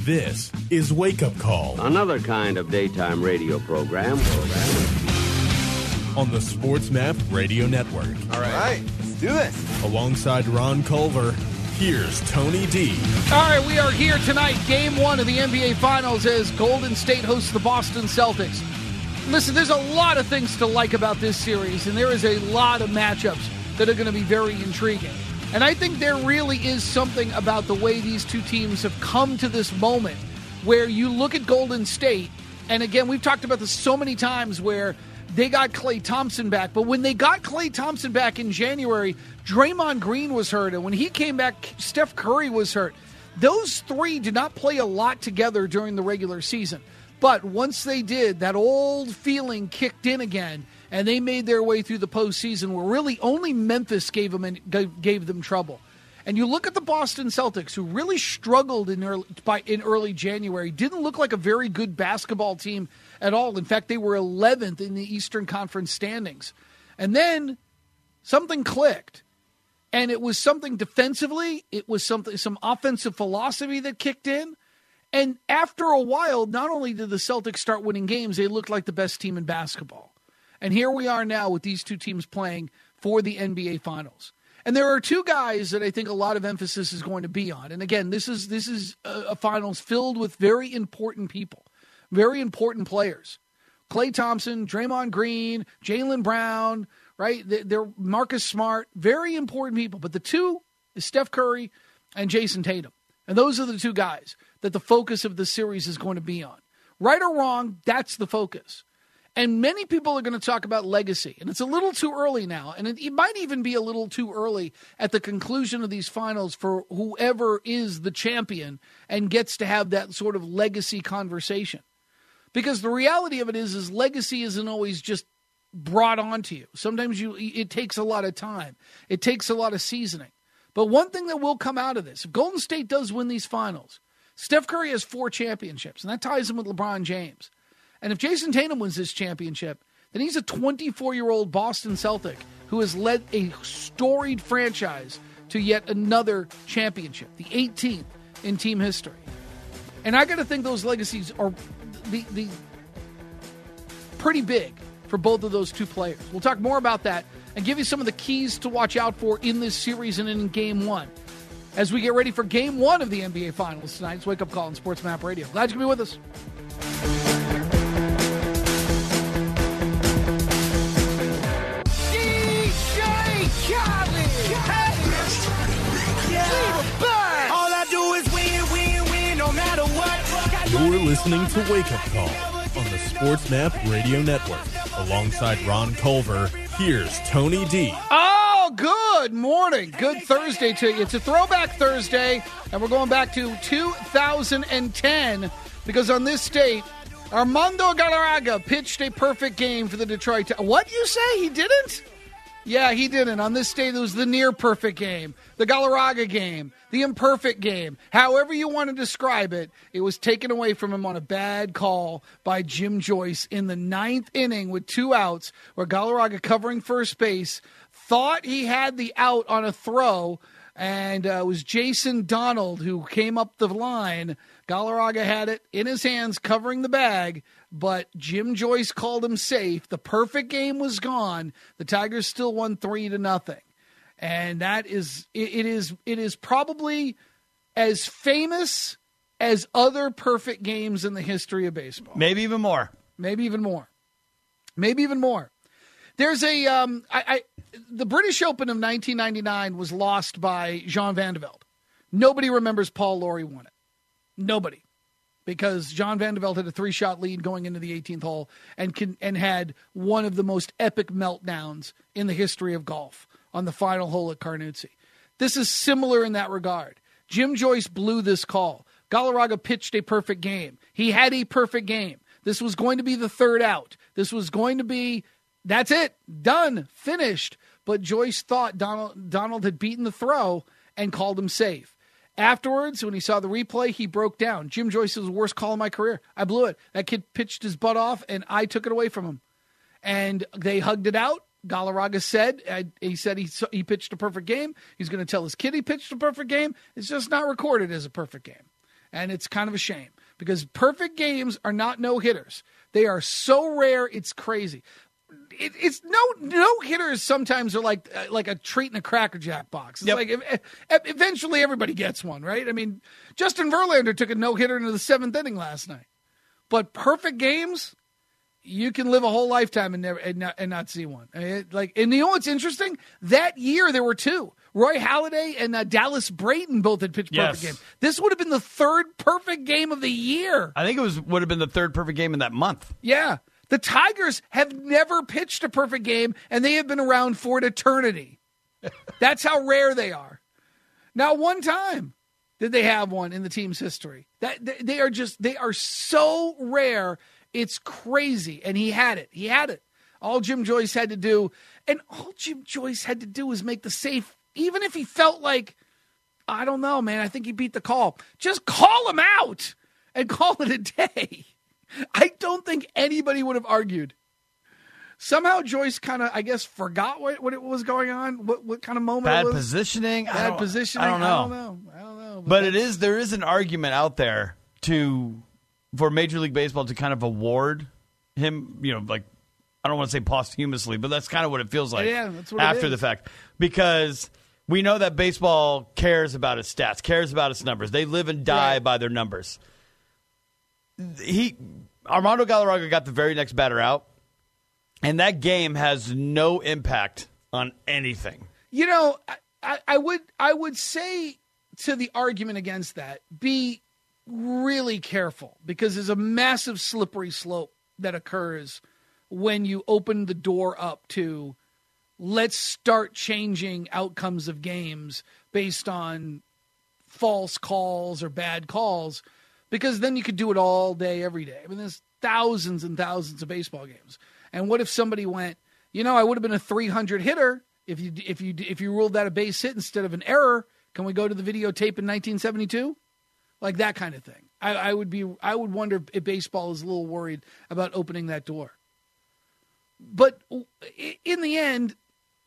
This is Wake Up Call. Another kind of daytime radio program. On the Sports Map Radio Network. All right, let's do this. Alongside Ron Culver, here's Tony D. All right, we are here tonight, Game 1 of the NBA Finals as Golden State hosts the Boston Celtics. Listen, there's a lot of things to like about this series, and there is a lot of matchups that are going to be very intriguing. And I think there really is something about the way these two teams have come to this moment where you look at Golden State, and again, we've talked about this so many times where they got Klay Thompson back, but when they got Klay Thompson back in January, Draymond Green was hurt, and when he came back, Steph Curry was hurt. Those three did not play a lot together during the regular season. But once they did, that old feeling kicked in again, and they made their way through the postseason where really only Memphis gave them trouble. And you look at the Boston Celtics, who really struggled in early January, didn't look like a very good basketball team at all. In fact, they were 11th in the Eastern Conference standings. And then something clicked. And it was something defensively, it was some offensive philosophy that kicked in. And after a while, not only did the Celtics start winning games, they looked like the best team in basketball. And here we are now with these two teams playing for the NBA Finals. And there are two guys that I think a lot of emphasis is going to be on. And again, this is a finals filled with very important people, very important players. Klay Thompson, Draymond Green, Jaylen Brown, right? They're Marcus Smart, very important people. But the two is Steph Curry and Jason Tatum. And those are the two guys that the focus of the series is going to be on. Right or wrong, that's the focus. And many people are going to talk about legacy. And it's a little too early now. And it might even be a little too early at the conclusion of these finals for whoever is the champion and gets to have that sort of legacy conversation. Because the reality of it is legacy isn't always just brought onto you. Sometimes it takes a lot of time. It takes a lot of seasoning. But one thing that will come out of this, if Golden State does win these finals, Steph Curry has 4 championships, and that ties him with LeBron James. And if Jason Tatum wins this championship, then he's a 24-year-old Boston Celtic who has led a storied franchise to yet another championship, the 18th in team history. And I got to think those legacies are the pretty big for both of those two players. We'll talk more about that and give you some of the keys to watch out for in this series and in Game 1 as we get ready for Game 1 of the NBA Finals tonight. It's Wake Up Call on Sports Map Radio. Glad you can be with us. DJ Khaled! Yeah. All I do is win, no matter what. You're listening to Wake Up Call on the Sports Map Radio Network. Alongside Ron Culver, here's Tony D. Oh, good morning. Good Thursday to you. It's a throwback Thursday, and we're going back to 2010 because on this date, Armando Galarraga pitched a perfect game for the Detroit Tigers. What you say? He didn't? Yeah, he didn't. On this date, it was the near-perfect game, the Galarraga game, the imperfect game. However you want to describe it, it was taken away from him on a bad call by Jim Joyce in the 9th inning with 2 outs, where Galarraga, covering first base, thought he had the out on a throw, and it was Jason Donald who came up the line. Galarraga had it in his hands covering the bag, but Jim Joyce called him safe. The perfect game was gone. The Tigers still won 3-0. And that is it is probably as famous as other perfect games in the history of baseball. Maybe even more. There's the British Open of 1999 was lost by Jean Van de Velde. Nobody remembers Paul Lawrie won it. Nobody. Because John Van de Velde had a 3-shot lead going into the 18th hole and had one of the most epic meltdowns in the history of golf on the final hole at Carnoustie. This is similar in that regard. Jim Joyce blew this call. Galarraga pitched a perfect game. He had a perfect game. This was going to be the 3rd out. This was going to be, that's it, done, finished. But Joyce thought Donald had beaten the throw and called him safe. Afterwards, when he saw the replay, he broke down. Jim Joyce was the worst call of my career. I blew it. That kid pitched his butt off, and I took it away from him. And they hugged it out. Galarraga said, he pitched a perfect game. He's going to tell his kid he pitched a perfect game. It's just not recorded as a perfect game. And it's kind of a shame because perfect games are not no-hitters. They are so rare, it's crazy. It's no hitters sometimes are like a treat in a Cracker Jack box. It's like eventually everybody gets one, right? I mean, Justin Verlander took a no-hitter into the 7th inning last night. But perfect games, you can live a whole lifetime and not see one. And you know what's interesting? That year there were 2. Roy Halladay and Dallas Brayton both had pitched perfect games. This would have been the 3rd perfect game of the year. I think would have been the 3rd perfect game in that month. Yeah. The Tigers have never pitched a perfect game, and they have been around for an eternity. That's how rare they are. Now, one time did they have one in the team's history. They are so rare, it's crazy. And he had it. He had it. All Jim Joyce had to do, was make the safe, even if he felt like, I don't know, man, I think he beat the call. Just call him out and call it a day. I don't think anybody would have argued. Somehow Joyce kind of, I guess, forgot what it was going on. What kind of moment it was. Bad positioning. I don't know. But there is an argument out there for Major League Baseball to kind of award him, I don't want to say posthumously, but that's kind of what it feels like after the fact. Because we know that baseball cares about its stats, cares about its numbers. They live and die by their numbers. Armando Galarraga got the very next batter out, and that game has no impact on anything. I would say to the argument against that, be really careful because there's a massive slippery slope that occurs when you open the door up to let's start changing outcomes of games based on false calls or bad calls. Because then you could do it all day, every day. I mean, there's thousands and thousands of baseball games. And what if somebody went, I would have been a 300 hitter if you ruled that a base hit instead of an error. Can we go to the videotape in 1972? Like that kind of thing. I would wonder if baseball is a little worried about opening that door. But in the end,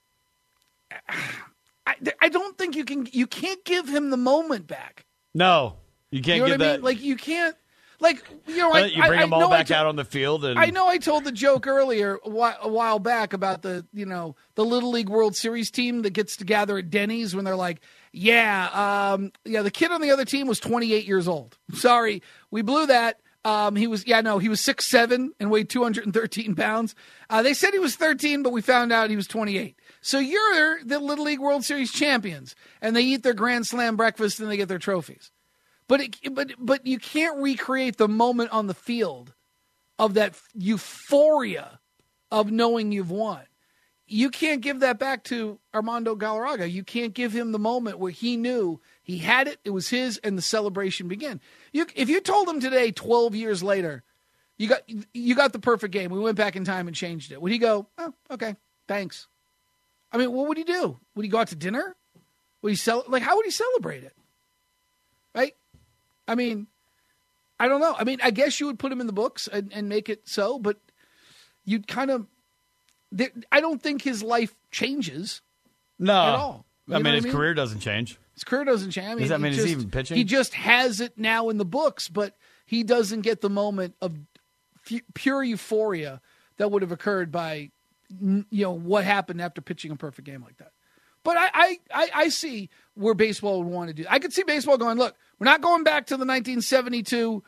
I don't think you can't give him the moment back. No. You can't give that. Like, you can't. You bring them all back out on the field. And I know I told the joke earlier a while back about the Little League World Series team that gets to gather at Denny's when they're like, the kid on the other team was 28 years old. Sorry, we blew that. He was 6'7" and weighed 213 pounds. They said he was 13, but we found out he was 28. So you're the Little League World Series champions, and they eat their Grand Slam breakfast and they get their trophies. But you can't recreate the moment on the field of that euphoria of knowing you've won. You can't give that back to Armando Galarraga. You can't give him the moment where he knew he had it, it was his, and the celebration began. If you told him today, 12 years later, you got the perfect game, we went back in time and changed it, would he go, oh, okay, thanks? I mean, what would he do? Would he go out to dinner? Would he how would he celebrate it? Right? I mean, I don't know. I mean, I guess you would put him in the books and make it so, but you'd kind of – I don't think his life changes at all. His career doesn't change. His career doesn't change. I mean, does that mean he's even pitching? He just has it now in the books, but he doesn't get the moment of pure euphoria that would have occurred by, what happened after pitching a perfect game like that. But I see where baseball would want to do. I could see baseball going, look, we're not going back to the 1972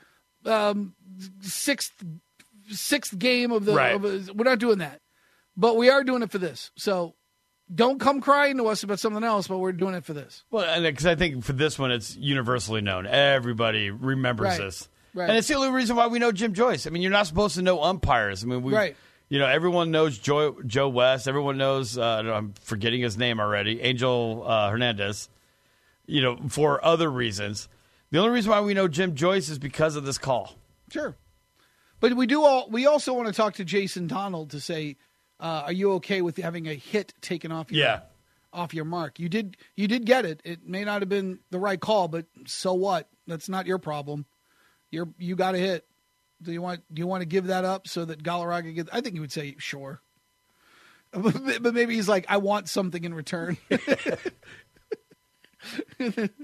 sixth game of the. Right. We're not doing that, but we are doing it for this. So don't come crying to us about something else, but we're doing it for this. Well, because I think for this one, it's universally known. Everybody remembers this, right? And it's the only reason why we know Jim Joyce. I mean, you're not supposed to know umpires. I mean, right. Everyone knows Joe West. Everyone knows, I'm forgetting his name already, Angel Hernandez, for other reasons. The only reason why we know Jim Joyce is because of this call. Sure. But we also want to talk to Jason Donald to say, are you okay with having a hit taken off your mark? You did get it. It may not have been the right call, but so what? That's not your problem. You got a hit. Do you want to give that up so that Galarraga gets? I think he would say sure, but maybe he's like, I want something in return.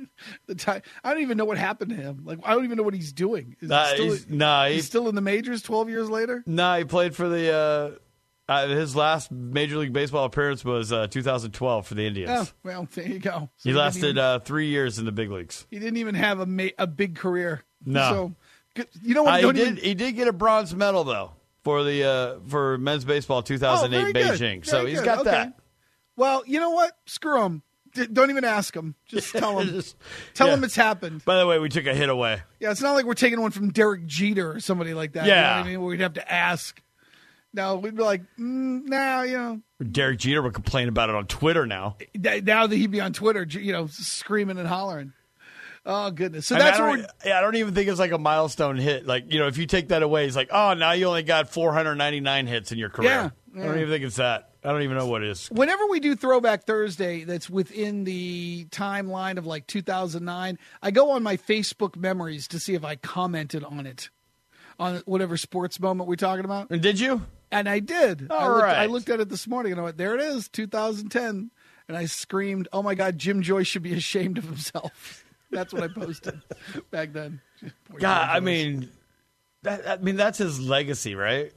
I don't even know what happened to him. Like, I don't even know what he's doing. He's still in the majors 12 years later? He played for the his last Major League Baseball appearance was 2012 for the Indians. Oh, well, there you go. So he lasted 3 years in the big leagues. He didn't even have a big career. No. So, you know what? He did get a bronze medal, though, for men's baseball 2008 Beijing. So he's got that. Well, you know what? Screw him. Don't even ask him. Just tell him. Tell him it's happened. By the way, we took a hit away. Yeah, it's not like we're taking one from Derek Jeter or somebody like that. Yeah. You know what I mean? We'd have to ask. No, we'd be like, Derek Jeter would complain about it on Twitter now. Now that he'd be on Twitter, screaming and hollering. Oh, goodness. So I don't even think it's like a milestone hit. Like, if you take that away, it's like, oh, now you only got 499 hits in your career. Yeah. I don't even think it's that. I don't even know what it is. Whenever we do Throwback Thursday that's within the timeline of like 2009, I go on my Facebook memories to see if I commented on it, on whatever sports moment we're talking about. And did you? And I did. Right. I looked at it this morning and I went, there it is, 2010. And I screamed, oh, my God, Jim Joyce should be ashamed of himself. That's what I posted back then. God, I mean, that's his legacy, right?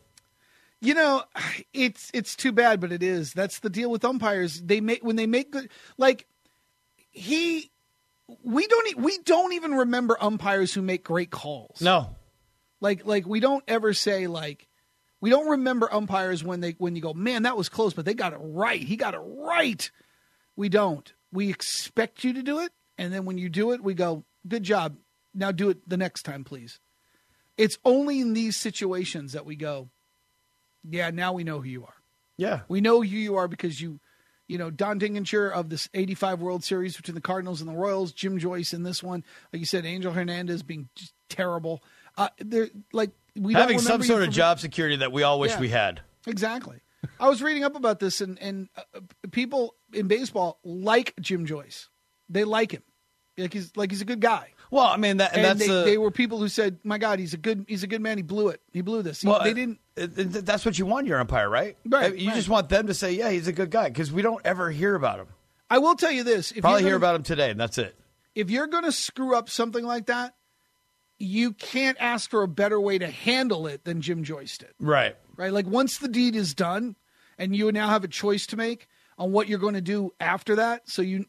It's too bad, but it is. That's the deal with umpires. When they make good, like we don't even remember umpires who make great calls. No, like we don't ever say like we don't remember umpires when you go, man, that was close, but they got it right. He got it right. We don't. We expect you to do it, and then when you do it, we go, good job. Now do it the next time, please. It's only in these situations that we go, yeah, now we know who you are. Yeah. We know who you are because Don Dingenture of this 85 World Series between the Cardinals and the Royals, Jim Joyce in this one, like you said, Angel Hernandez being just terrible. We having some sort of job security that we all wish we had. Exactly. I was reading up about this, and people in baseball like Jim Joyce. They like him. He's a good guy. Well, I mean they were people who said, "My God, he's a good man. He blew it. He blew this." They didn't. That's what you want in your umpire, right? Right. You just want them to say, "Yeah, he's a good guy," because we don't ever hear about him. I will tell you this: probably hear about him today, and that's it. If you're going to screw up something like that, you can't ask for a better way to handle it than Jim Joyce did. Right. Right. Like once the deed is done, and you now have a choice to make on what you're going to do after that. So you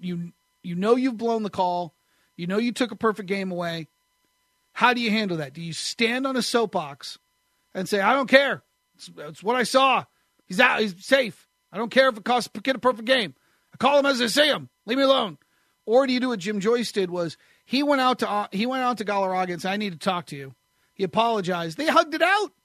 know you've blown the call. You know you took a perfect game away. How do you handle that? Do you stand on a soapbox and say, I don't care. It's what I saw. He's out. He's safe. I don't care if it costs to get a perfect game. I call him as I see him. Leave me alone. Or do you do what Jim Joyce did was he went out to Galarraga and said, I need to talk to you. He apologized. They hugged it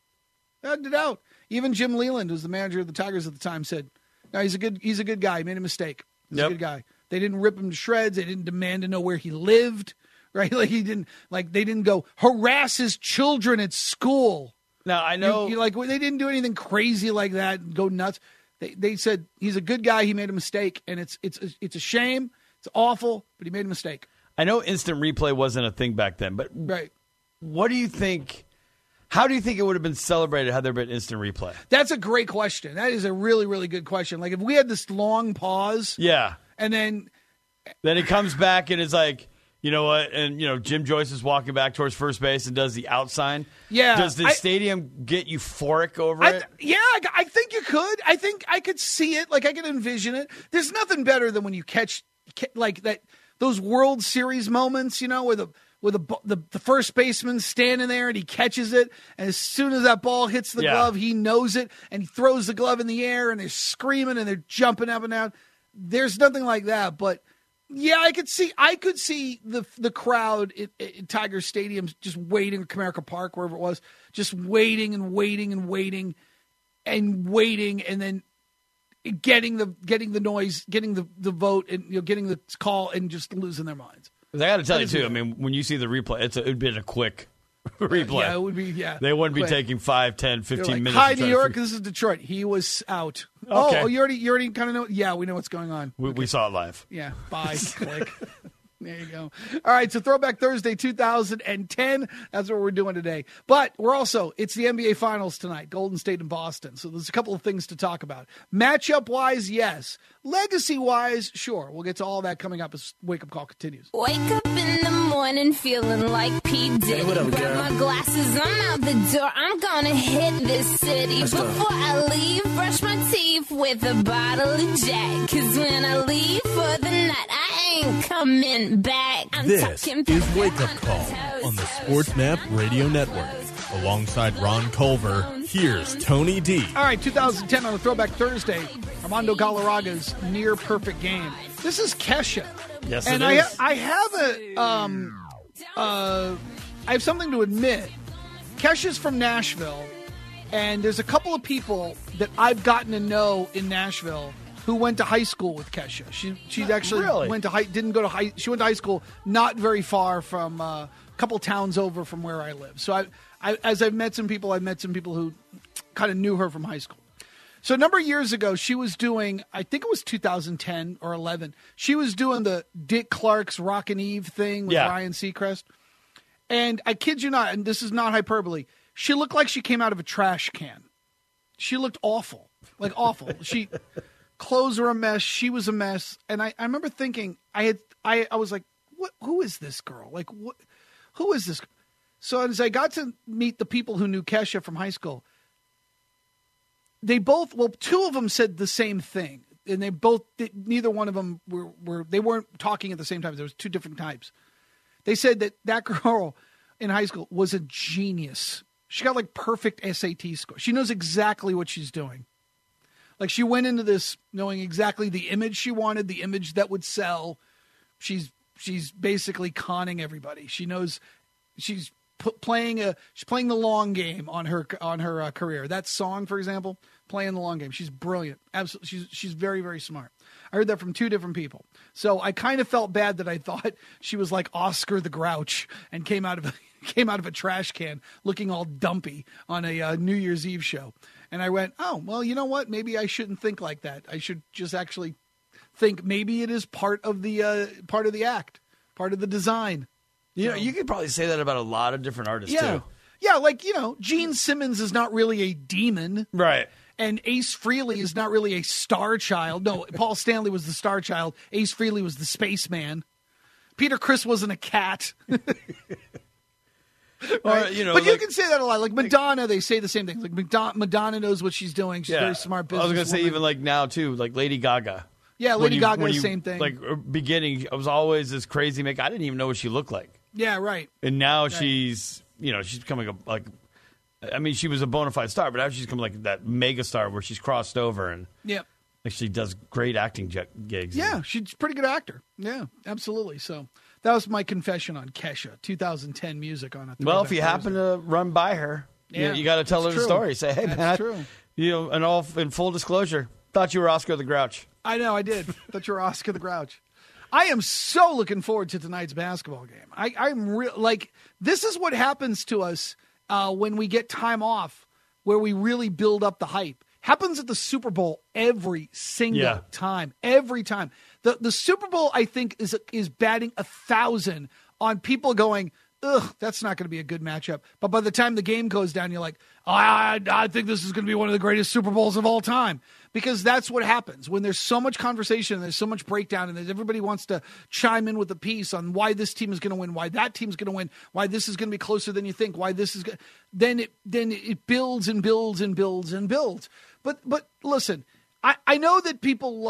out. Even Jim Leland, who's the manager of the Tigers at the time, said, no, he's a good guy. He made a mistake. He's a good guy. They didn't rip him to shreds. They didn't demand to know where he lived, right? They didn't go harass his children at school. Now I know, they didn't do anything crazy like that and go nuts. They said he's a good guy. He made a mistake, and it's a shame. It's awful, but he made a mistake. I know instant replay wasn't a thing back then, but right. What do you think? How do you think it would have been celebrated had there been instant replay? That's a great question. That is a really, really good question. Like if we had this long pause, yeah. And then he comes back and is like, you know what? And, Jim Joyce is walking back towards first base and does the out sign. Yeah. Does the stadium get euphoric over it? I think you could. I think I could see it. Like I could envision it. There's nothing better than when you catch like that, those World Series moments, where the first baseman standing there and he catches it. And as soon as that ball hits the glove, he knows it and he throws the glove in the air and they're screaming and they're jumping up and down. There's nothing like that, but yeah, I could see the crowd at Tiger Stadium just waiting, or Comerica Park, wherever it was, just waiting and waiting and waiting and waiting, and then getting the noise, getting the vote, and getting the call, and just losing their minds. I got to tell you too. I mean, when you see the replay, it would be a quick replay. Yeah, it would be. Yeah, they wouldn't be taking 5, 10, 15 minutes. Hi, New York. This is Detroit. He was out. Okay. Oh, you already kind of know. Yeah, we know what's going on. We saw it live. Yeah. Bye. Click. There you go. All right, so Throwback Thursday 2010. That's what we're doing today. But it's the NBA Finals tonight, Golden State and Boston. So there's a couple of things to talk about. Matchup-wise, yes. Legacy-wise, sure. We'll get to all that coming up as Wake Up Call continues. Wake up in the morning feeling like P. Diddy. What up, girl? Grab my glasses, I'm out the door. I'm gonna hit this city. Before I leave, brush my teeth with a bottle of Jack. 'Cause when I leave for the night, I ain't coming back. I'm This is Wake Up Call on the Sports Map Radio Network. Alongside Ron Culver, here's Tony D. All right, 2010 on a Throwback Thursday, Armando Galarraga's near perfect game. This is Kesha. Yes, and it is. I have something to admit. Kesha's from Nashville, and there's a couple of people that I've gotten to know in Nashville who went to high school with Kesha. She actually Really? didn't go to high. She went to high school not very far from a couple towns over from where I live. So as I've met some people who kind of knew her from high school. So a number of years ago, she was doing, I think it was 2010 or 11. She was doing the Dick Clark's Rockin' Eve thing with Ryan Seacrest. And I kid you not, and this is not hyperbole, she looked like she came out of a trash can. She looked awful, like awful. Clothes were a mess. She was a mess. And I remember thinking, I was like, who is this girl? Like, who is this? So as I got to meet the people who knew Kesha from high school, two of them said the same thing. And neither one of them they weren't talking at the same time. There was two different types. They said that girl in high school was a genius. She got like perfect SAT score. She knows exactly what she's doing. Like she went into this knowing exactly the image she wanted, the image that would sell. She's basically conning everybody. She knows she's playing the long game on her career. That song, for example, playing the long game. She's brilliant. Absolutely, she's very, very smart. I heard that from two different people. So I kind of felt bad that I thought she was like Oscar the Grouch and came out of a trash can looking all dumpy on a New Year's Eve show. And I went, oh, well, you know what? Maybe I shouldn't think like that. I should just actually think maybe it is part of the act, part of the design. You could probably say that about a lot of different artists, too. Yeah, like, Gene Simmons is not really a demon. Right. And Ace Frehley is not really a star child. No, Paul Stanley was the star child. Ace Frehley was the spaceman. Peter Criss wasn't a cat. Right? But you can say that a lot. Like Madonna, they say the same thing. Like Madonna knows what she's doing. She's a very smart businesswoman. I was going to say even like now, too, like Lady Gaga. Yeah, Lady Gaga, the same thing. Like beginning, I was always this crazy make. I didn't even know what she looked like. Yeah, right. And now she's becoming she was a bona fide star, but now she's become like that mega star where she's crossed over and she does great acting gigs. Yeah, she's a pretty good actor. Yeah, absolutely. So that was my confession on Kesha, 2010 music on it. Well, if you happen to run by her, you got to tell her the story. Say, hey, that's true. And all in full disclosure, thought you were Oscar the Grouch. I know, I did. Thought you were Oscar the Grouch. I am so looking forward to tonight's basketball game. I'm this is what happens to us when we get time off, where we really build up the hype. Happens at the Super Bowl every single time. Every time. The Super Bowl, I think, is batting 1,000 on people going, ugh, that's not going to be a good matchup. But by the time the game goes down, you're like, I think this is going to be one of the greatest Super Bowls of all time. Because that's what happens when there's so much conversation and there's so much breakdown and everybody wants to chime in with a piece on why this team is going to win, why that team's going to win, why this is going to be closer than you think, why this is then it builds and builds and builds and builds. But listen, I know that people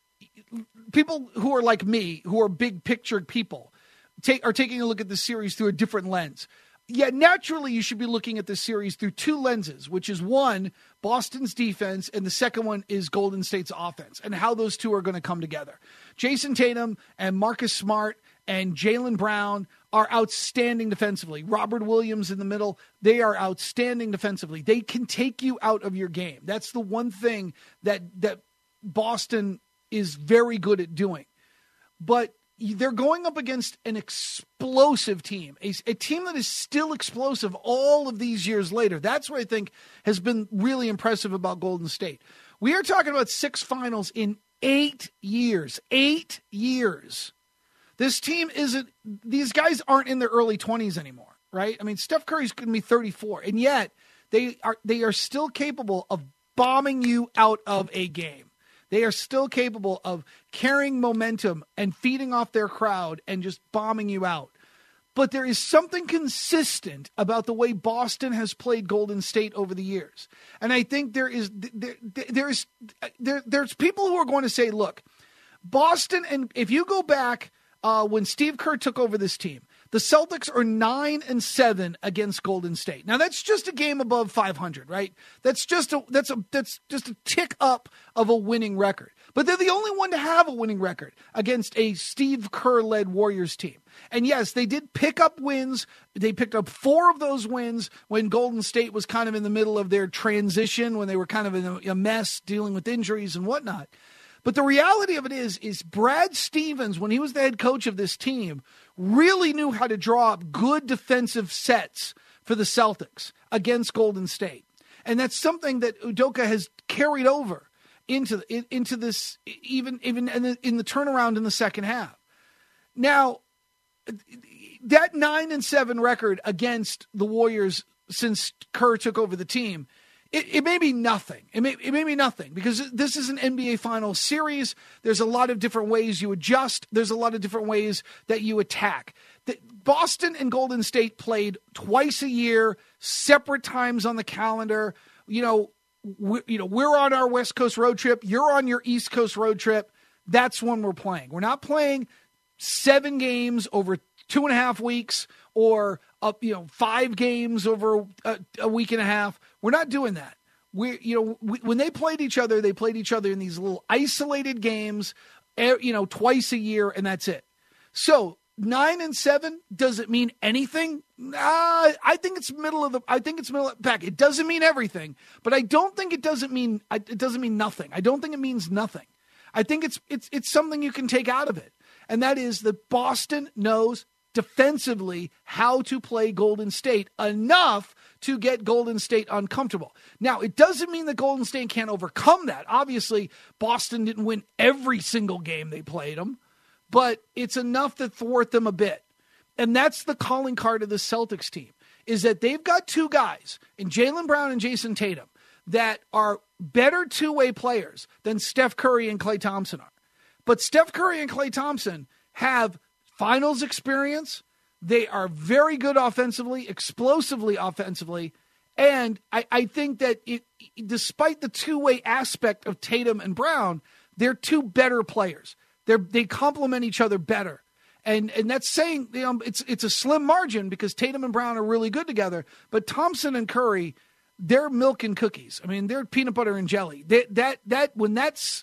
who are like me, who are big picture people, are taking a look at the series through a different lens. Yeah, naturally, you should be looking at this series through two lenses, which is one, Boston's defense, and the second one is Golden State's offense, and how those two are going to come together. Jason Tatum and Marcus Smart and Jaylen Brown are outstanding defensively. Robert Williams in the middle, they are outstanding defensively. They can take you out of your game. That's the one thing that Boston is very good at doing. But they're going up against an explosive team, a team that is still explosive all of these years later. That's what I think has been really impressive about Golden State. We are talking about 6 finals in 8 years. 8 years. This team isn't – these guys aren't in their early 20s anymore, right? I mean, Steph Curry's going to be 34, and yet they are still capable of bombing you out of a game. They are still capable of carrying momentum and feeding off their crowd and just bombing you out. But there is something consistent about the way Boston has played Golden State over the years. And I think there's people who are going to say, look, Boston, and if you go back when Steve Kerr took over this team, the Celtics are 9-7 against Golden State. Now that's just a game above 500, right? That's just a tick up of a winning record. But they're the only one to have a winning record against a Steve Kerr-led Warriors team. And yes, they did pick up wins. They picked up 4 of those wins when Golden State was kind of in the middle of their transition, when they were kind of in a mess dealing with injuries and whatnot. But the reality of it is Brad Stevens, when he was the head coach of this team, really knew how to draw up good defensive sets for the Celtics against Golden State. And that's something that Udoka has carried over into this, even in the turnaround in the second half. Now, that 9-7 record against the Warriors since Kerr took over the team, it may be nothing. It may be nothing because this is an NBA Finals series. There's a lot of different ways you adjust. There's a lot of different ways that you attack. Boston and Golden State played twice a year, separate times on the calendar. We're on our West Coast road trip. You're on your East Coast road trip. That's when we're playing. We're not playing 7 games over 2.5 weeks or 5 games over a week and a half. We're not doing that. When they played each other in these little isolated games, twice a year, and that's it. So 9-7, does it mean anything? I think it's middle of the pack. It doesn't mean everything, but I don't think it doesn't mean nothing. I don't think it means nothing. I think it's something you can take out of it, and that is that Boston knows defensively how to play Golden State enough to get Golden State uncomfortable. Now, it doesn't mean that Golden State can't overcome that. Obviously, Boston didn't win every single game they played them, but it's enough to thwart them a bit. And that's the calling card of the Celtics team, is that they've got 2 guys in Jaylen Brown and Jason Tatum that are better two-way players than Steph Curry and Klay Thompson are. But Steph Curry and Klay Thompson have finals experience. They are very good offensively, explosively offensively. And I think that despite the two-way aspect of Tatum and Brown, they're 2 better players. They complement each other better. And that's saying it's a slim margin because Tatum and Brown are really good together. But Thompson and Curry, they're milk and cookies. I mean, they're peanut butter and jelly. That's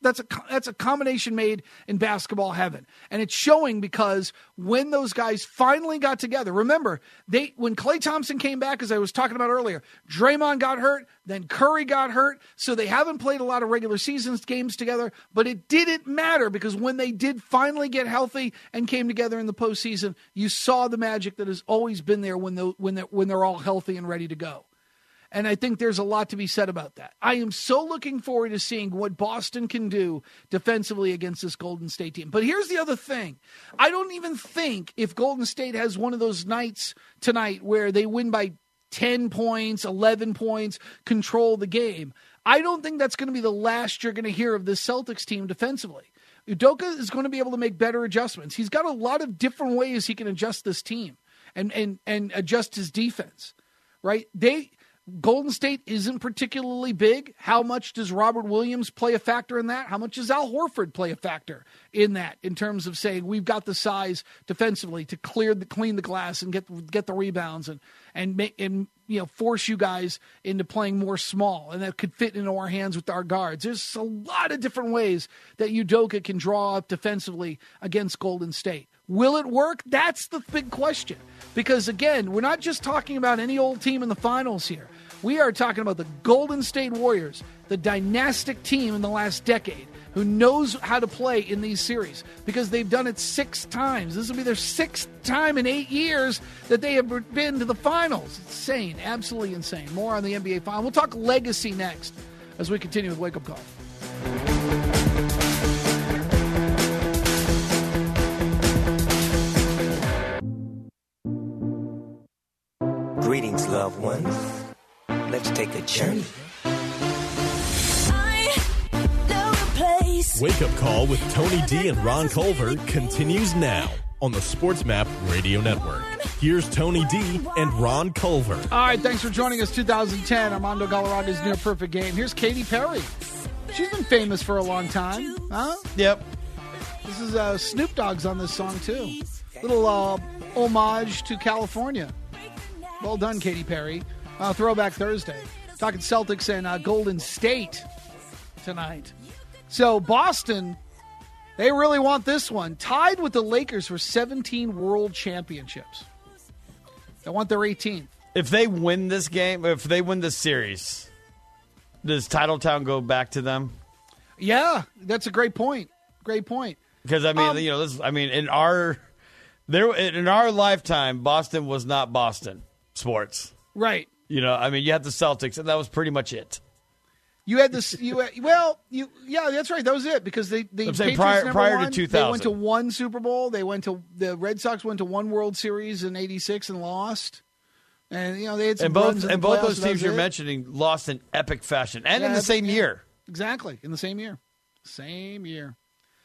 a combination made in basketball heaven, and it's showing because when those guys finally got together. Remember, when Klay Thompson came back, as I was talking about earlier, Draymond got hurt, then Curry got hurt, so they haven't played a lot of regular season games together. But it didn't matter because when they did finally get healthy and came together in the postseason, you saw the magic that has always been there when they're all healthy and ready to go. And I think there's a lot to be said about that. I am so looking forward to seeing what Boston can do defensively against this Golden State team. But here's the other thing. I don't even think if Golden State has one of those nights tonight where they win by 10 points, 11 points, control the game, I don't think that's going to be the last you're going to hear of this Celtics team defensively. Udoka is going to be able to make better adjustments. He's got a lot of different ways he can adjust this team and adjust his defense, right? Golden State isn't particularly big. How much does Robert Williams play a factor in that? How much does Al Horford play a factor in that in terms of saying we've got the size defensively to clean the glass and get the rebounds and force you guys into playing more small, and that could fit into our hands with our guards. There's a lot of different ways that Udoka can draw up defensively against Golden State. Will it work? That's the big question. Because, again, we're not just talking about any old team in the finals here. We are talking about the Golden State Warriors, the dynastic team in the last decade who knows how to play in these series because they've done it 6 times. This will be their 6th time in 8 years that they have been to the finals. Insane. Absolutely insane. More on the NBA Finals. We'll talk legacy next as we continue with Wake Up Call. Greetings, loved ones. Let's take a journey. Wake Up Call with Tony D and Ron Culver continues now on the Sports Map Radio Network. Here's Tony D and Ron Culver. All right, thanks for joining us. 2010, Armando Galarraga's Near Perfect Game. Here's Katy Perry. She's been famous for a long time, huh? Yep. This is Snoop Dogg's on this song, too. Little homage to California. Well done, Katy Perry. Throwback Thursday. Talking Celtics and Golden State tonight. So Boston, they really want this one. Tied with the Lakers for 17 world championships. They want their 18th. If they win this game, if they win this series, does Titletown go back to them? Yeah, that's a great point. Great point. Because in our lifetime, Boston was not Boston sports. Right. You had the Celtics, and that was pretty much it. You had this. Yeah, that's right. That was it because the Patriots prior never won. to 2000, they went to one Super Bowl. The Red Sox went to one World Series in '86 and lost. And they had some runs in the both playoffs, those teams you're mentioning lost in epic fashion, and in the same year. Exactly, in the same year. Same year.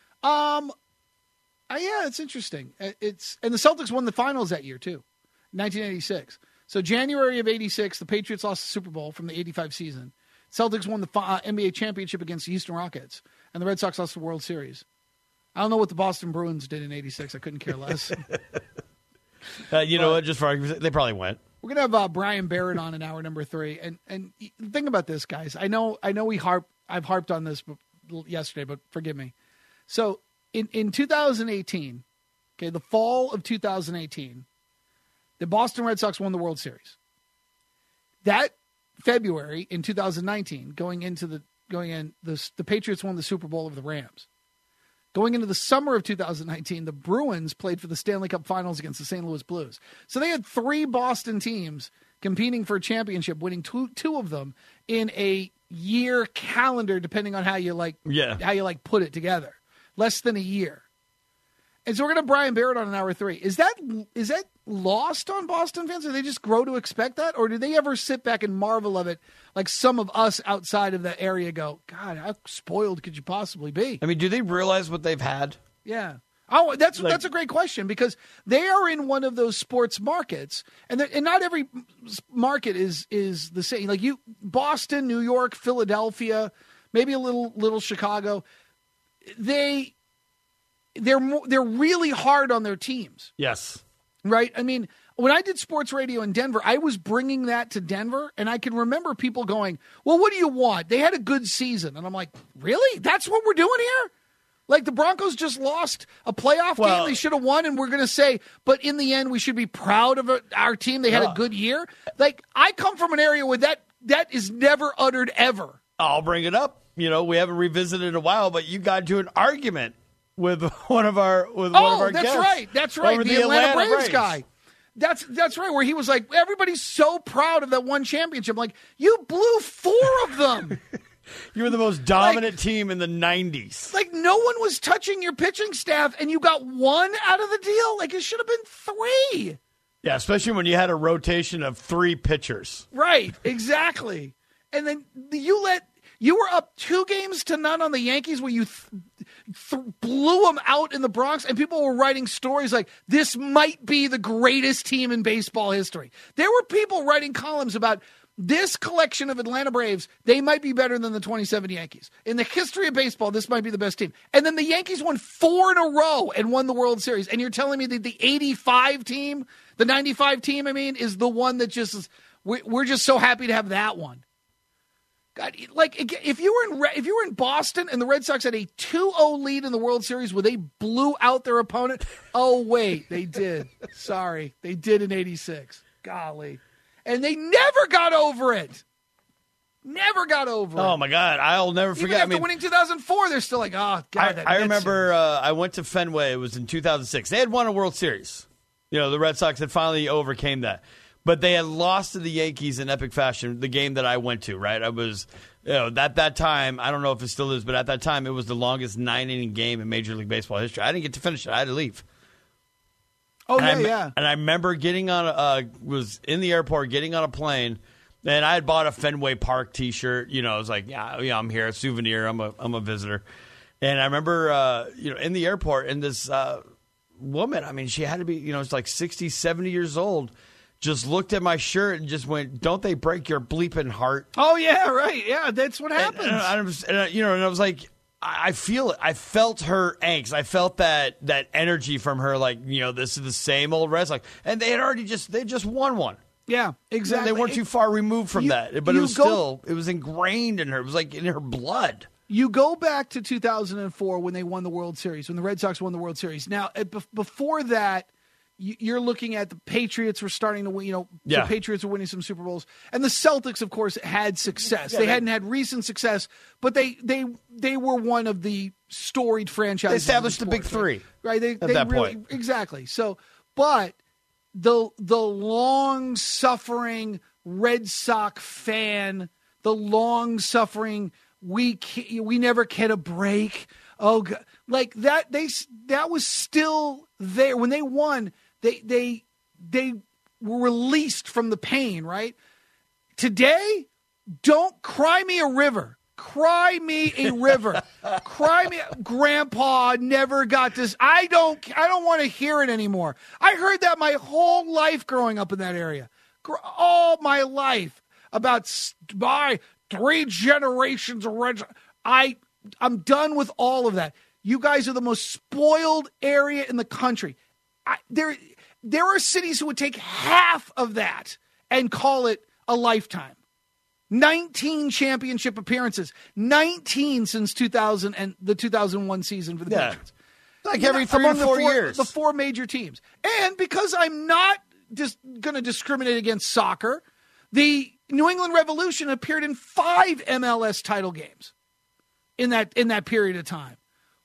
Yeah, it's interesting. And the Celtics won the finals that year too, 1986. So January of '86, the Patriots lost the Super Bowl from the '85 season. Celtics won the NBA championship against the Houston Rockets, and the Red Sox lost the World Series. I don't know what the Boston Bruins did in '86. I couldn't care less. Know what? Just for argument's sake, they probably went. We're gonna have Brian Barrett on in hour number 3, and think about this, guys. I know I've harped on this yesterday, but forgive me. So in 2018, okay, the fall of 2018, the Boston Red Sox won the World Series. That February in 2019, the Patriots won the Super Bowl over the Rams. Going into the summer of 2019, the Bruins played for the Stanley Cup Finals against the St. Louis Blues. So they had 3 Boston teams competing for a championship, winning two of them in a year calendar, depending on how you put it together. Less than a year. And so we're going to Brian Barrett on in hour 3. Is that lost on Boston fans? Do they just grow to expect that? Or do they ever sit back and marvel of it like some of us outside of the area go, God, how spoiled could you possibly be? I mean, do they realize what they've had? Yeah. Oh, that's a great question because they are in one of those sports markets, and not every market is the same. Like Boston, New York, Philadelphia, maybe a little Chicago. They're really hard on their teams. Yes. Right? I mean, when I did sports radio in Denver, I was bringing that to Denver, and I can remember people going, well, what do you want? They had a good season. And I'm like, really? That's what we're doing here? Like the Broncos just lost a playoff game they should have won, and we're going to say, but in the end, we should be proud of our team. They had a good year. Like, I come from an area where that is never uttered ever. I'll bring it up. We haven't revisited in a while, but you got into an argument with one of our guests. That's right. The Atlanta Braves guy. That's right. Where he was like, everybody's so proud of that one championship. I'm like, you blew 4 of them. You were the most dominant team in the 90s. Like, no one was touching your pitching staff, and you got 1 out of the deal. Like, it should have been 3. Yeah, especially when you had a rotation of 3 pitchers. Right. Exactly. And then you were up 2-0 on the Yankees where you blew them out in the Bronx, and people were writing stories like, this might be the greatest team in baseball history. There were people writing columns about this collection of Atlanta Braves. They might be better than the 27 Yankees. In the history of baseball, this might be the best team. And then the Yankees won 4 in a row and won the World Series. And you're telling me that the 85 team, the 95 team, is the one that just is, we're just so happy to have that one. God, like if you were in Boston and the Red Sox had a 2-0 lead in the World Series where they blew out their opponent. Oh wait, they did. Sorry, they did in '86. Golly, and they never got over it. Never got over it. Oh my God, I'll never forget. Even after winning 2004, they're still like, oh God. I remember I went to Fenway. It was in 2006. They had won a World Series. The Red Sox had finally overcame that. But they had lost to the Yankees in epic fashion, the game that I went to, right? I was, at that time, I don't know if it still is, but at that time, it was the longest 9-inning game in Major League Baseball history. I didn't get to finish it. I had to leave. Oh, And I remember getting was in the airport, getting on a plane, and I had bought a Fenway Park T-shirt. I was like, yeah, I'm here, a souvenir. I'm a visitor. And I remember, in the airport, and this woman, I mean, she had to be, it's like 60, 70 years old, just looked at my shirt and just went, "Don't they break your bleeping heart?" Oh, yeah, right. Yeah, that's what happens. And I was like, I feel it. I felt her angst. I felt that energy from her, like, this is the same old wrestling. And they had already just won one. Yeah, exactly. They weren't too far removed from that. But it was ingrained in her. It was like in her blood. You go back to 2004 when they won the World Series, when the Red Sox won the World Series. Now, before that, you're looking at the Patriots were starting to win, the Patriots were winning some Super Bowls. And the Celtics, of course, had success. They hadn't had recent success, but they were one of the storied franchises. They established the big three. Right? They that really, point. Exactly. So, but the long-suffering Red Sox fan, the long-suffering we never get a break. Oh, God. Like that was still there when they won. They were released from the pain, right? Today, don't cry me a river. Cry me a river. Cry me, Grandpa never got this. I don't want to hear it anymore. I heard that my whole life growing up in that area. All my life about my 3 generations of Red Sox. I'm done with all of that. You guys are the most spoiled area in the country. There are cities who would take half of that and call it a lifetime. 19 championship appearances. 19 since 2000 and the 2001 season for the Patriots. Like every 3 or 4 years. The 4 major teams. And because I'm not just going to discriminate against soccer, the New England Revolution appeared in 5 MLS title games in that period of time.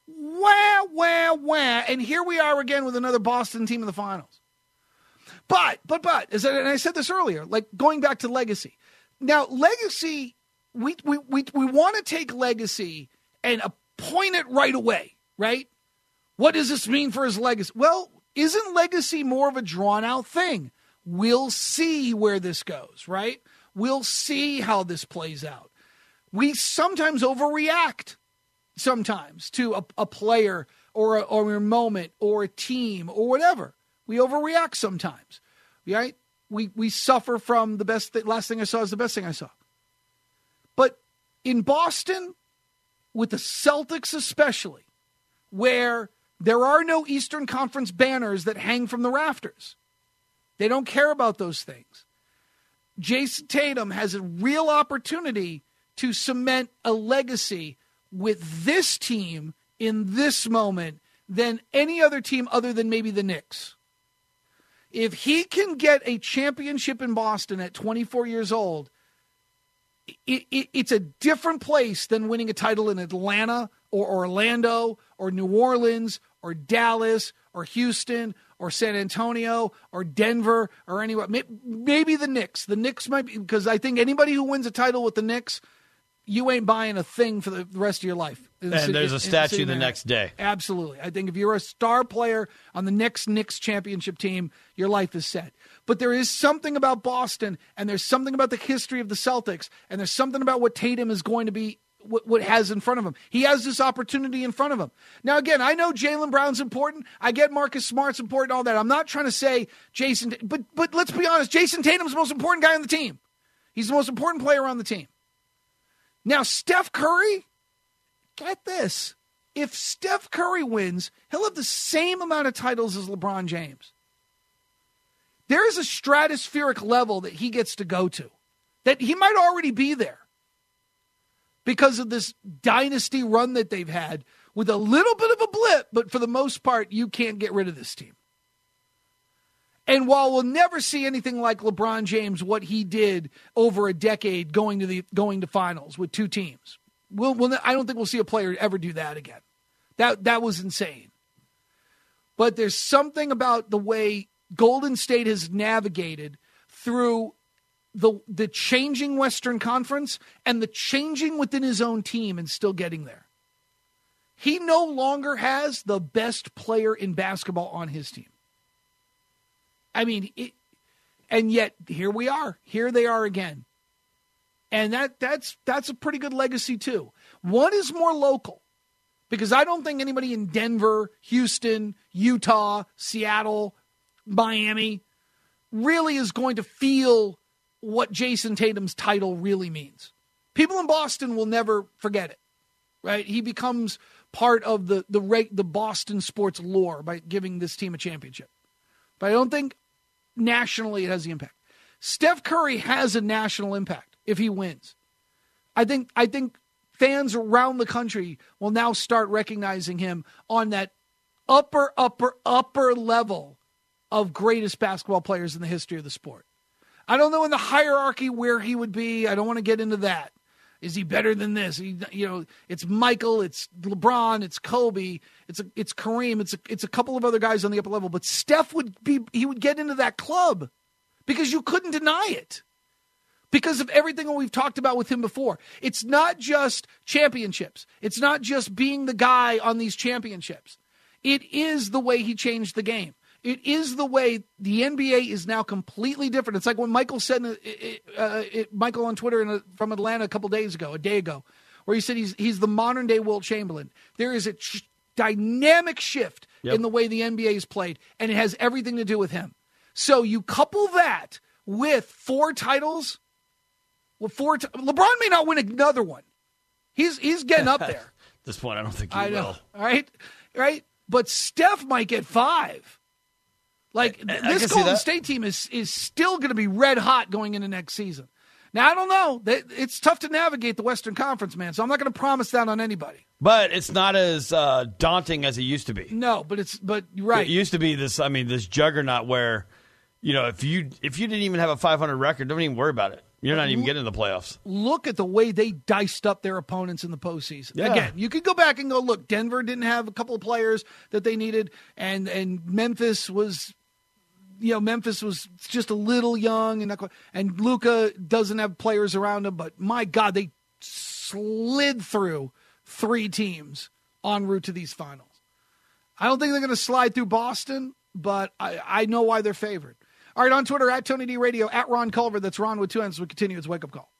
Wah. And here we are again with another Boston team in the finals. But, and I said this earlier, like going back to legacy. Now, legacy, we want to take legacy and point it right away, right? What does this mean for his legacy? Well, isn't legacy more of a drawn-out thing? We'll see where this goes, right? We'll see how this plays out. We sometimes overreact to a player or a moment or a team or whatever. We overreact sometimes, right? We suffer from last thing I saw is the best thing I saw. But in Boston, with the Celtics especially, where there are no Eastern Conference banners that hang from the rafters, they don't care about those things. Jason Tatum has a real opportunity to cement a legacy with this team in this moment than any other team other than maybe the Knicks. If he can get a championship in Boston at 24 years old, it's a different place than winning a title in Atlanta or Orlando or New Orleans or Dallas or Houston or San Antonio or Denver or anywhere. Maybe the Knicks. The Knicks might be, because I think anybody who wins a title with the Knicks, you ain't buying a thing for the rest of your life. And there's a statue the next day. Absolutely. I think if you're a star player on the next Knicks championship team, your life is set. But there is something about Boston, and there's something about the history of the Celtics, and there's something about what Tatum is going to be, what has in front of him. He has this opportunity in front of him. Now, again, I know Jaylen Brown's important. I get Marcus Smart's important, all that. I'm not trying to say Jason, but let's be honest. Jason Tatum's the most important guy on the team. He's the most important player on the team. Now, Steph Curry, get this. If Steph Curry wins, he'll have the same amount of titles as LeBron James. There is a stratospheric level that he gets to go to, that he might already be there because of this dynasty run that they've had with a little bit of a blip, but for the most part, you can't get rid of this team. And while we'll never see anything like LeBron James, what he did over a decade going to finals with 2 teams, I don't think we'll see a player ever do that again. That was insane. But there's something about the way Golden State has navigated through the changing Western Conference and the changing within his own team and still getting there. He no longer has the best player in basketball on his team. I mean, and yet here we are. Here they are again. And that's a pretty good legacy too. One is more local because I don't think anybody in Denver, Houston, Utah, Seattle, Miami really is going to feel what Jason Tatum's title really means. People in Boston will never forget it, right? He becomes part of the Boston sports lore by giving this team a championship. But I don't think nationally it has the impact. Steph Curry has a national impact if he wins. I think fans around the country will now start recognizing him on that upper level of greatest basketball players in the history of the sport. I don't know in the hierarchy where he would be. I don't want to get into that. Is he better than this? It's Michael, it's LeBron, it's Kobe, it's Kareem, it's a couple of other guys on the upper level. But Steph would get into that club because you couldn't deny it. Because of everything we've talked about with him before. It's not just championships. It's not just being the guy on these championships. It is the way he changed the game. It is the way the NBA is now completely different. It's like when Michael said, Michael on Twitter from Atlanta a day ago, where he said he's the modern day Wilt Chamberlain. There is a dynamic shift in the way the NBA is played, and it has everything to do with him. So you couple that with 4 titles. Well, LeBron may not win another one. He's getting up there. At this point, I don't think he will. All right. But Steph might get 5. Like, this Golden State team is still going to be red hot going into next season. Now, I don't know. It's tough to navigate the Western Conference, man, so I'm not going to promise that on anybody. But it's not as daunting as it used to be. No, but you're right. It used to be this juggernaut where, if you didn't even have a 500 record, don't even worry about it. You're not even getting in the playoffs. Look at the way they diced up their opponents in the postseason. Yeah. Again, you could go back and go, look, Denver didn't have a couple of players that they needed, and Memphis was just a little young, and Luka doesn't have players around him. But my God, they slid through 3 teams en route to these finals. I don't think they're going to slide through Boston, but I know why they're favored. All right, on Twitter, at Tony D Radio, at Ron Culver. That's Ron with 2 N's. We continue. It's Wake Up Call.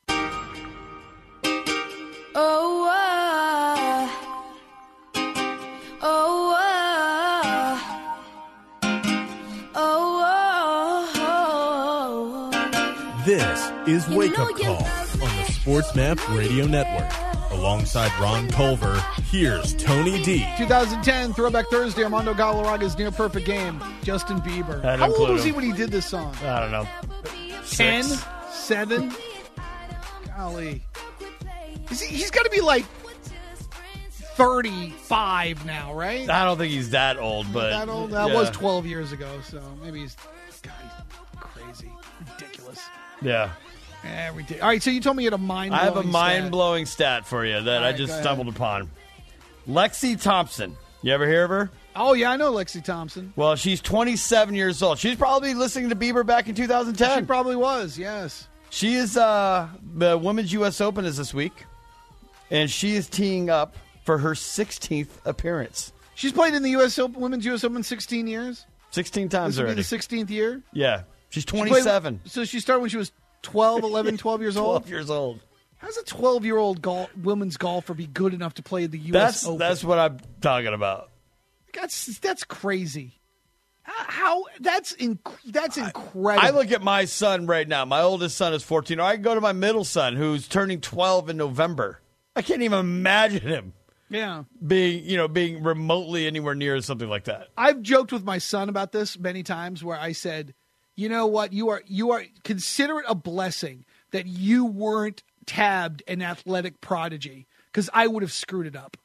This is Wake Up Call on the Sports Map Radio Network. Alongside Ron Culver, here's Tony D. 2010 Throwback Thursday, Armando Galarraga's Near Perfect Game. Justin Bieber. How old was he when he did this song? I don't know. 10? 7? Golly. He's got to be like 35 now, right? I don't think he's that old, but... That old? That was 12 years ago, so maybe he's crazy. Ridiculous. Yeah. All right, so you told me you had a mind-blowing I have a mind-blowing stat for you that I just stumbled upon. Lexi Thompson. You ever hear of her? Oh, yeah, I know Lexi Thompson. Well, she's 27 years old. She's probably listening to Bieber back in 2010. She probably was, yes. She is, the Women's U.S. Open is this week, and she is teeing up for her 16th appearance. She's played in the Women's U.S. Open 16 years? 16 times already. This will be the 16th year? Yeah. She's 27. So she started when she was 12 years old? 12 years old. How does a 12-year-old women's golfer be good enough to play the U.S. Open? That's what I'm talking about. That's crazy. That's incredible. I look at my son right now. My oldest son is 14. Or I can go to my middle son, who's turning 12 in November. I can't even imagine him. Yeah, being remotely anywhere near something like that. I've joked with my son about this many times, where I said, you know what, you are consider it a blessing that you weren't tabbed an athletic prodigy, because I would have screwed it up.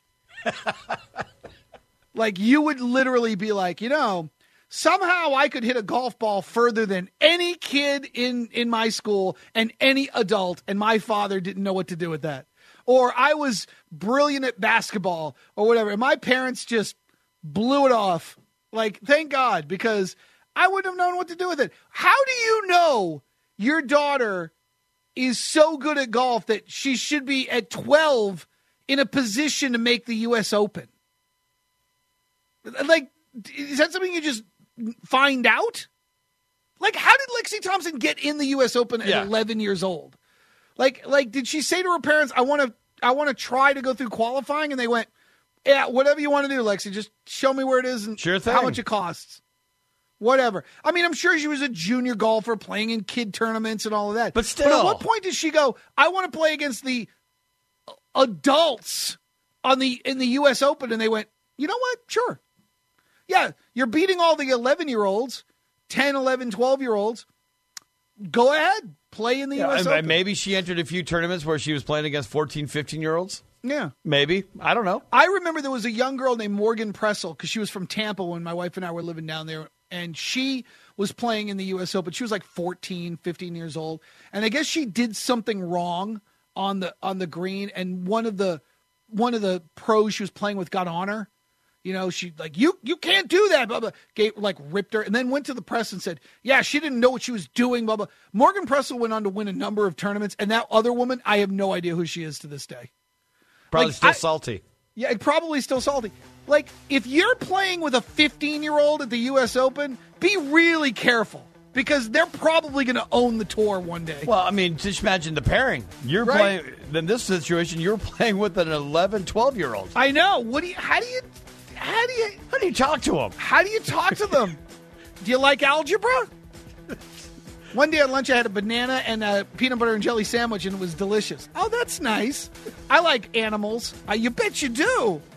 Like, you would literally be like, somehow I could hit a golf ball further than any kid in my school and any adult, and my father didn't know what to do with that. Or I was brilliant at basketball or whatever, and my parents just blew it off. Like, thank God, because I wouldn't have known what to do with it. How do you know your daughter is so good at golf that she should be at 12 in a position to make the U.S. Open? Like, is that something you just find out? Like, how did Lexi Thompson get in the U.S. Open at 11 years old? Like, did she say to her parents, I want to try to go through qualifying? And they went, yeah, whatever you want to do, Lexi, just show me where it is and how much it costs. Whatever. I mean, I'm sure she was a junior golfer playing in kid tournaments and all of that. But still. But at what point did she go, I want to play against the adults in the U.S. Open? And they went, you know what? Sure. Yeah, you're beating all the 11-year-olds, 10, 11, 12-year-olds. Go ahead. Play in the U.S. Open. Maybe she entered a few tournaments where she was playing against 14, 15-year-olds. Yeah. Maybe. I don't know. I remember there was a young girl named Morgan Pressel because she was from Tampa when my wife and I were living down there. And she was playing in the U.S. Open. She was like 14, 15 years old. And I guess she did something wrong on the green. And one of the pros she was playing with got on her. You know, she like, you can't do that, blah, blah. Ripped her and then went to the press and said, yeah, she didn't know what she was doing, blah, blah. Morgan Pressel went on to win a number of tournaments. And that other woman, I have no idea who she is to this day. Probably still salty. Yeah, probably still salty. Like, if you're playing with a 15-year-old at the U.S. Open, be really careful because they're probably going to own the tour one day. Well, I mean, just imagine the pairing. You're playing, in this situation, you're playing with an 11, 12-year-old. I know. How do you talk to them? How do you talk to them? Do you like algebra? One day at lunch, I had a banana and a peanut butter and jelly sandwich, and it was delicious. Oh, that's nice. I like animals. You bet you do.